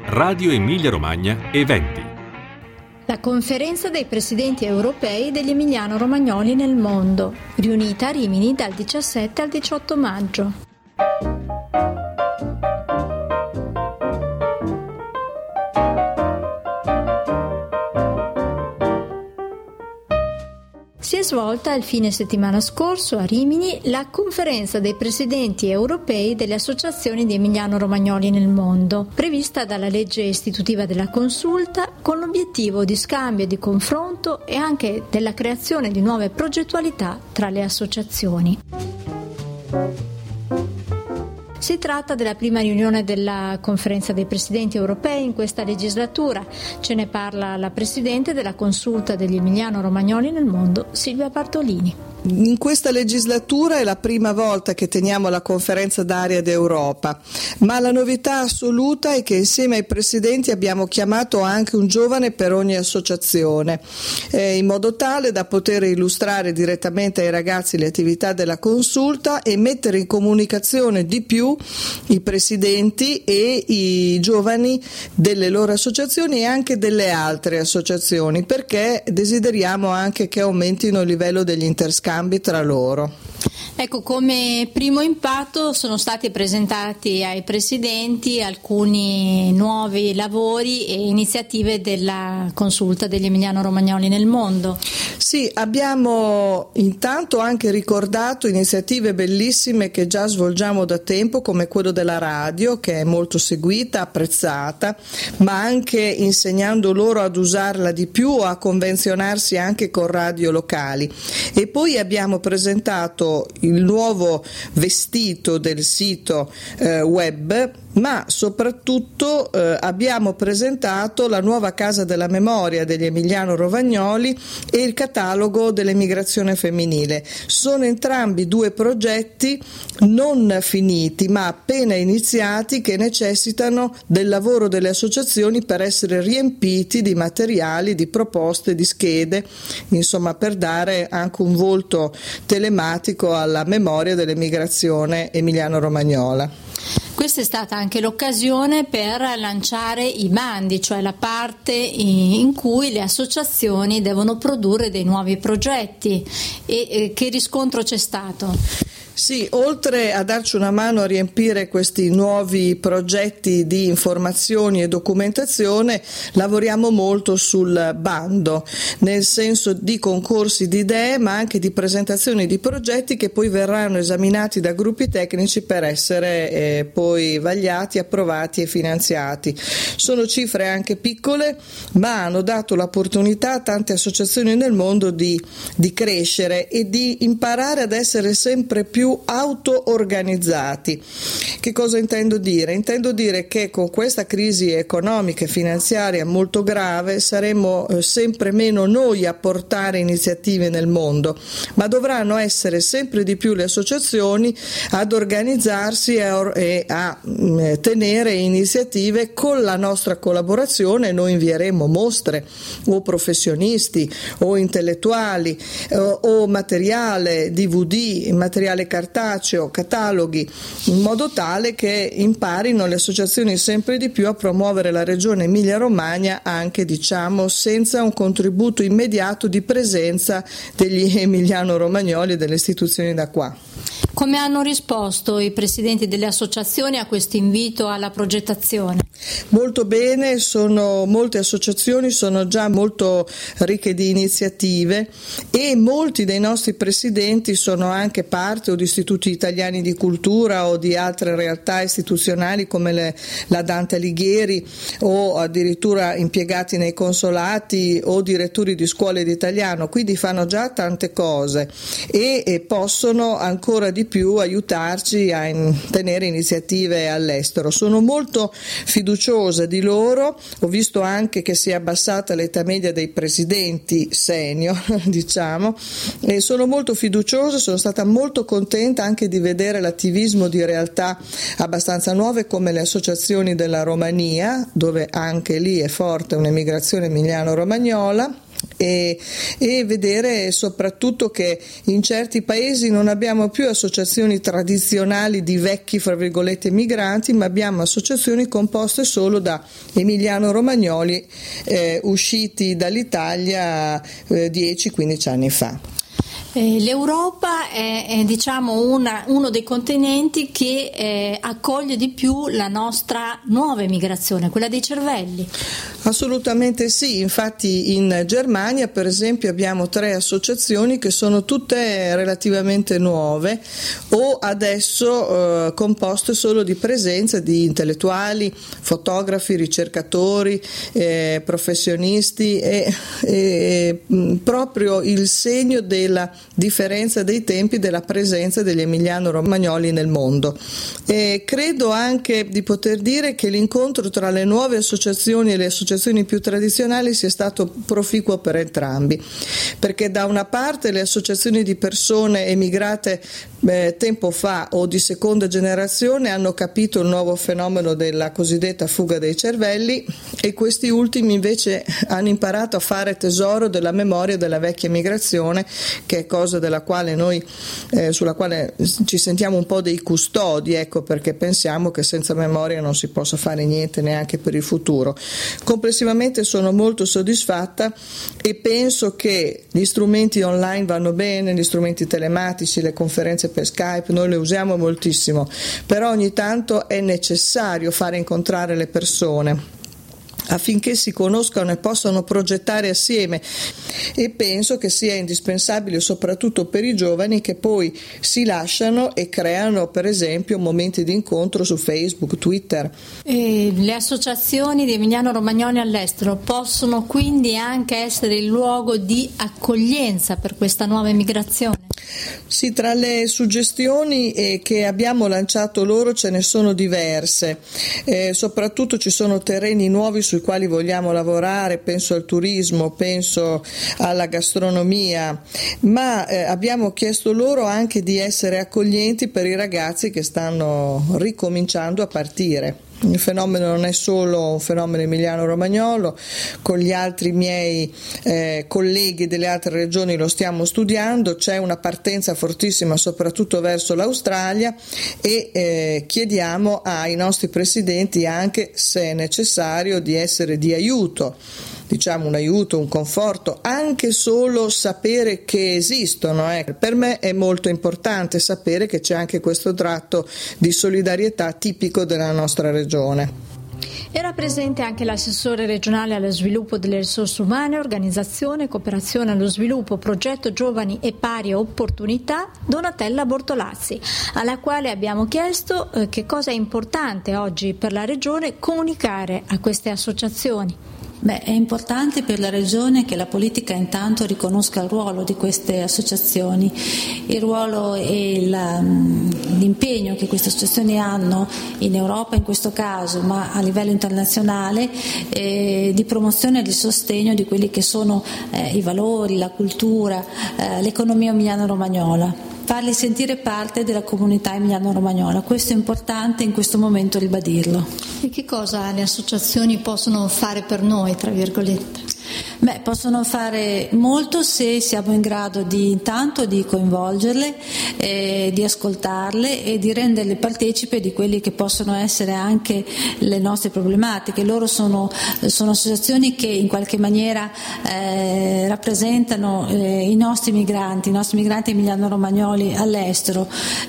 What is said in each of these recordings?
Radio Emilia Romagna Eventi. La conferenza dei presidenti europei degli emiliano-romagnoli nel mondo, riunita a Rimini dal 17 al 18 maggio. Si è svolta il fine settimana scorso a Rimini la conferenza dei presidenti europei delle associazioni di emiliano-romagnoli nel mondo, prevista dalla legge istitutiva della Consulta, con l'obiettivo di scambio e di confronto e anche della creazione di nuove progettualità tra le associazioni. Si tratta della prima riunione della conferenza dei presidenti europei in questa legislatura. Ce ne parla la presidente della Consulta degli emiliano-romagnoli nel mondo, Silvia Bartolini. In questa legislatura è la prima volta che teniamo la conferenza d'area d'Europa, ma la novità assoluta è che insieme ai presidenti abbiamo chiamato anche un giovane per ogni associazione, in modo tale da poter illustrare direttamente ai ragazzi le attività della consulta e mettere in comunicazione di più i presidenti e i giovani delle loro associazioni e anche delle altre associazioni, perché desideriamo anche che aumentino il livello degli interscambi tra loro. Ecco, come primo impatto sono stati presentati ai presidenti alcuni nuovi lavori e iniziative della consulta degli emiliano-romagnoli nel mondo. Sì, abbiamo intanto anche ricordato iniziative bellissime che già svolgiamo da tempo, come quello della radio, che è molto seguita, apprezzata, ma anche insegnando loro ad usarla di più o a convenzionarsi anche con radio locali. E poi abbiamo presentato il nuovo vestito del sito web, ma soprattutto abbiamo presentato la nuova Casa della Memoria degli Emiliano-Romagnoli e il catalogo dell'emigrazione femminile. Sono entrambi due progetti non finiti ma appena iniziati, che necessitano del lavoro delle associazioni per essere riempiti di materiali, di proposte, di schede, insomma, per dare anche un volto telematico alla memoria dell'emigrazione emiliano-romagnola. Questa è stata anche l'occasione per lanciare i bandi, cioè la parte in cui le associazioni devono produrre dei nuovi progetti. E che riscontro c'è stato? Sì, oltre a darci una mano a riempire questi nuovi progetti di informazioni e documentazione, lavoriamo molto sul bando, nel senso di concorsi di idee, ma anche di presentazioni di progetti che poi verranno esaminati da gruppi tecnici per essere poi vagliati, approvati e finanziati. Sono cifre anche piccole, ma hanno dato l'opportunità a tante associazioni nel mondo di crescere e di imparare ad essere sempre più auto-organizzati. Che cosa intendo dire? Intendo dire che con questa crisi economica e finanziaria molto grave saremo sempre meno noi a portare iniziative nel mondo, ma dovranno essere sempre di più le associazioni ad organizzarsi e a tenere iniziative. Con la nostra collaborazione noi invieremo mostre o professionisti o intellettuali o materiale DVD, materiale cartaceo, cataloghi, in modo tale che imparino le associazioni sempre di più a promuovere la regione Emilia-Romagna anche, senza un contributo immediato di presenza degli emiliano-romagnoli e delle istituzioni da qua. Come hanno risposto i presidenti delle associazioni a questo invito alla progettazione? Molto bene, molte associazioni sono già molto ricche di iniziative e molti dei nostri presidenti sono anche parte o di istituti italiani di cultura o di altre realtà istituzionali come la Dante Alighieri, o addirittura impiegati nei consolati o direttori di scuole di italiano, quindi fanno già tante cose e possono ancora di più aiutarci a tenere iniziative all'estero. Sono molto fiduciosa di loro, ho visto anche che si è abbassata l'età media dei presidenti senior, e sono molto fiduciosa, sono stata molto contenta anche di vedere l'attivismo di realtà abbastanza nuove come le associazioni della Romania, dove anche lì è forte un'emigrazione emiliano-romagnola, e vedere soprattutto che in certi paesi non abbiamo più associazioni tradizionali di vecchi, fra virgolette, migranti, ma abbiamo associazioni composte solo da emiliano-romagnoli usciti dall'Italia 10-15 anni fa. L'Europa è diciamo uno dei continenti che accoglie di più la nostra nuova emigrazione, quella dei cervelli. Assolutamente sì, infatti in Germania per esempio abbiamo 3 associazioni che sono tutte relativamente nuove o adesso composte solo di presenza di intellettuali, fotografi, ricercatori, professionisti e proprio il segno della differenza dei tempi della presenza degli emiliano-romagnoli nel mondo. E credo anche di poter dire che l'incontro tra le nuove associazioni e le associazioni più tradizionali sia stato proficuo per entrambi, perché da una parte le associazioni di persone emigrate tempo fa o di seconda generazione hanno capito il nuovo fenomeno della cosiddetta fuga dei cervelli e questi ultimi invece hanno imparato a fare tesoro della memoria della vecchia emigrazione, che è cosa della quale noi sulla quale ci sentiamo un po' dei custodi, ecco, perché pensiamo che senza memoria non si possa fare niente neanche per il futuro. Complessivamente sono molto soddisfatta e penso che gli strumenti online vanno bene, gli strumenti telematici, le conferenze per Skype, noi le usiamo moltissimo, però ogni tanto è necessario fare incontrare le persone affinché si conoscano e possano progettare assieme, e penso che sia indispensabile soprattutto per i giovani che poi si lasciano e creano per esempio momenti di incontro su Facebook, Twitter. E le associazioni di emiliano-romagnoli all'estero possono quindi anche essere il luogo di accoglienza per questa nuova emigrazione? Sì, tra le suggestioni che abbiamo lanciato loro ce ne sono diverse, soprattutto ci sono terreni nuovi sui quali vogliamo lavorare, penso al turismo, penso alla gastronomia, ma abbiamo chiesto loro anche di essere accoglienti per i ragazzi che stanno ricominciando a partire. Il fenomeno non è solo un fenomeno emiliano-romagnolo, con gli altri miei colleghi delle altre regioni lo stiamo studiando, c'è una partenza fortissima soprattutto verso l'Australia e chiediamo ai nostri presidenti anche, se è necessario, di essere di aiuto. Diciamo un aiuto, un conforto, anche solo sapere che esistono. Per me è molto importante sapere che c'è anche questo tratto di solidarietà tipico della nostra regione. Era presente anche l'assessore regionale allo sviluppo delle risorse umane, organizzazione, cooperazione allo sviluppo, progetto giovani e pari opportunità, Donatella Bortolazzi, alla quale abbiamo chiesto che cosa è importante oggi per la regione comunicare a queste associazioni. È importante per la Regione che la politica intanto riconosca il ruolo di queste associazioni, il ruolo e l'impegno che queste associazioni hanno in Europa in questo caso, ma a livello internazionale, di promozione e di sostegno di quelli che sono i valori, la cultura, l'economia emiliano-romagnola. Farli sentire parte della comunità emiliano-romagnola. Questo è importante in questo momento ribadirlo. E che cosa le associazioni possono fare per noi, tra virgolette? Possono fare molto se siamo in grado intanto di coinvolgerle, di ascoltarle e di renderle partecipe di quelli che possono essere anche le nostre problematiche. Loro sono associazioni che in qualche maniera rappresentano i nostri migranti emiliano-romagnoli all'estero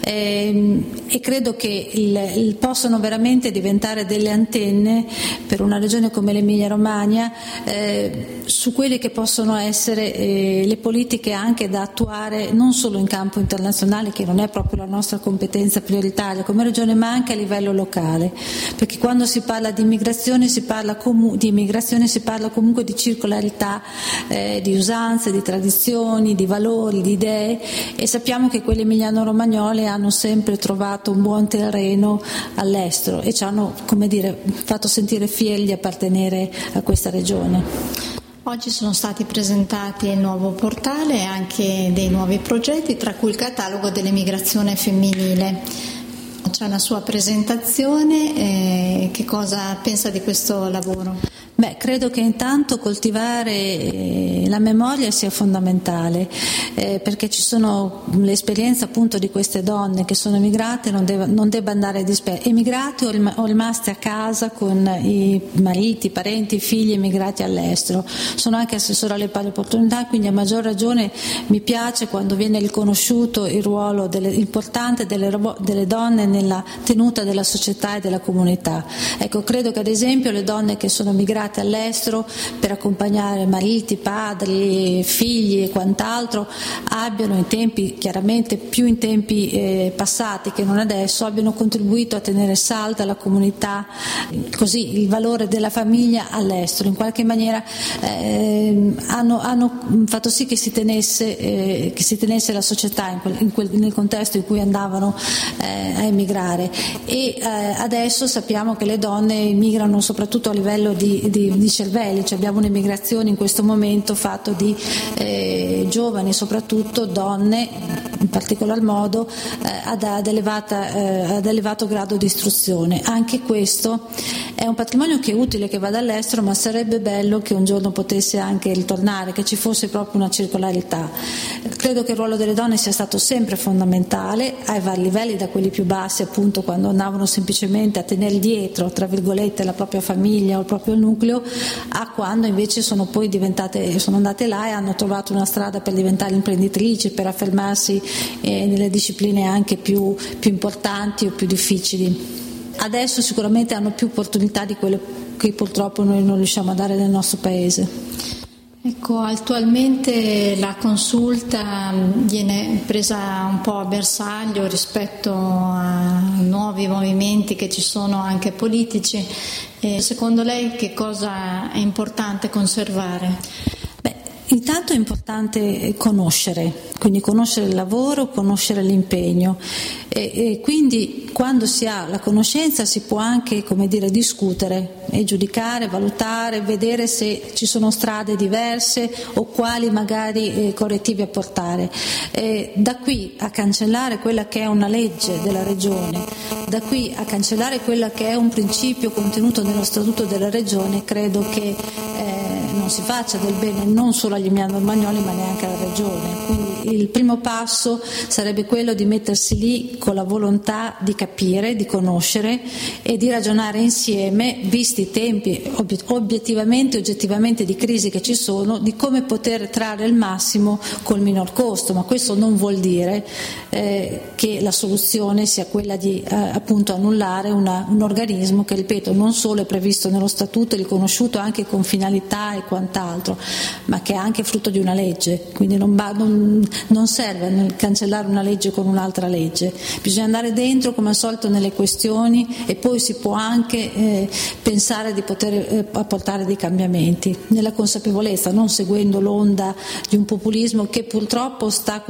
e credo che possono veramente diventare delle antenne per una regione come l'Emilia-Romagna su quelle che possono essere le politiche anche da attuare non solo in campo internazionale, che non è proprio la nostra competenza prioritaria come regione, ma anche a livello locale, perché quando si parla di immigrazione si parla comunque di circolarità di usanze, di tradizioni, di valori, di idee, e sappiamo che quelle emiliano-romagnole hanno sempre trovato un buon terreno all'estero e ci hanno, fatto sentire fieri di appartenere a questa regione. Oggi sono stati presentati il nuovo portale e anche dei nuovi progetti, tra cui il catalogo dell'emigrazione femminile. C'è una sua presentazione, che cosa pensa di questo lavoro? Credo che intanto coltivare la memoria sia fondamentale, perché ci sono l'esperienza appunto di queste donne che sono emigrate, non debba andare emigrate o rimaste a casa con i mariti, i parenti, i figli emigrati all'estero. Sono anche assessora alle pari opportunità, quindi a maggior ragione mi piace quando viene riconosciuto il ruolo importante delle donne nella tenuta della società e della comunità. Ecco, credo che ad esempio le donne che sono migrate all'estero per accompagnare mariti, padri, figli e quant'altro abbiano in tempi, chiaramente più in tempi passati che non adesso, abbiano contribuito a tenere salda la comunità, così il valore della famiglia all'estero. In qualche maniera hanno fatto sì che si tenesse la società nel contesto in cui andavano a emigrare, e adesso sappiamo che le donne migrano soprattutto a livello di cervelli, cioè abbiamo un'emigrazione in questo momento fatto di giovani, soprattutto donne in particolar modo ad elevato grado di istruzione. Anche questo è un patrimonio che è utile che vada all'estero, ma sarebbe bello che un giorno potesse anche ritornare, che ci fosse proprio una circolarità. Credo che il ruolo delle donne sia stato sempre fondamentale ai vari livelli, da quelli più bassi appunto quando andavano semplicemente a tenere dietro tra virgolette la propria famiglia o il proprio nucleo, a quando invece sono andate là e hanno trovato una strada per diventare imprenditrici, per affermarsi nelle discipline anche più importanti o più difficili. Adesso sicuramente hanno più opportunità di quelle che purtroppo noi non riusciamo a dare nel nostro paese. Ecco, attualmente la consulta viene presa un po' a bersaglio rispetto a nuovi movimenti che ci sono anche politici. Secondo lei che cosa è importante conservare? Intanto è importante conoscere, quindi conoscere il lavoro, conoscere l'impegno, e quindi quando si ha la conoscenza si può anche, discutere e giudicare, valutare, vedere se ci sono strade diverse o quali magari correttivi apportare. Da qui a cancellare quella che è una legge della Regione, da qui a cancellare quella che è un principio contenuto nello Statuto della Regione, credo che non si faccia del bene non solo agli emiliano-romagnoli ma neanche alla Regione. Quindi il primo passo sarebbe quello di mettersi lì con la volontà di capire, di conoscere e di ragionare insieme, visti i tempi oggettivamente di crisi che ci sono, di come poter trarre il massimo col minor costo. Ma questo non vuol dire che la soluzione sia quella di appunto annullare un organismo che, ripeto, non solo è previsto nello Statuto, è riconosciuto anche con finalità e quant'altro, ma che è anche frutto di una legge. Quindi non serve cancellare una legge con un'altra legge, bisogna andare dentro come al solito nelle questioni e poi si può anche pensare di poter apportare dei cambiamenti nella consapevolezza, non seguendo l'onda di un populismo che purtroppo sta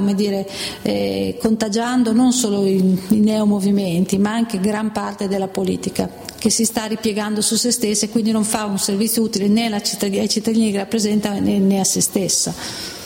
contagiando non solo i neomovimenti ma anche gran parte della politica, che si sta ripiegando su se stessa e quindi non fa un servizio utile né ai cittadini che rappresenta né a se stessa.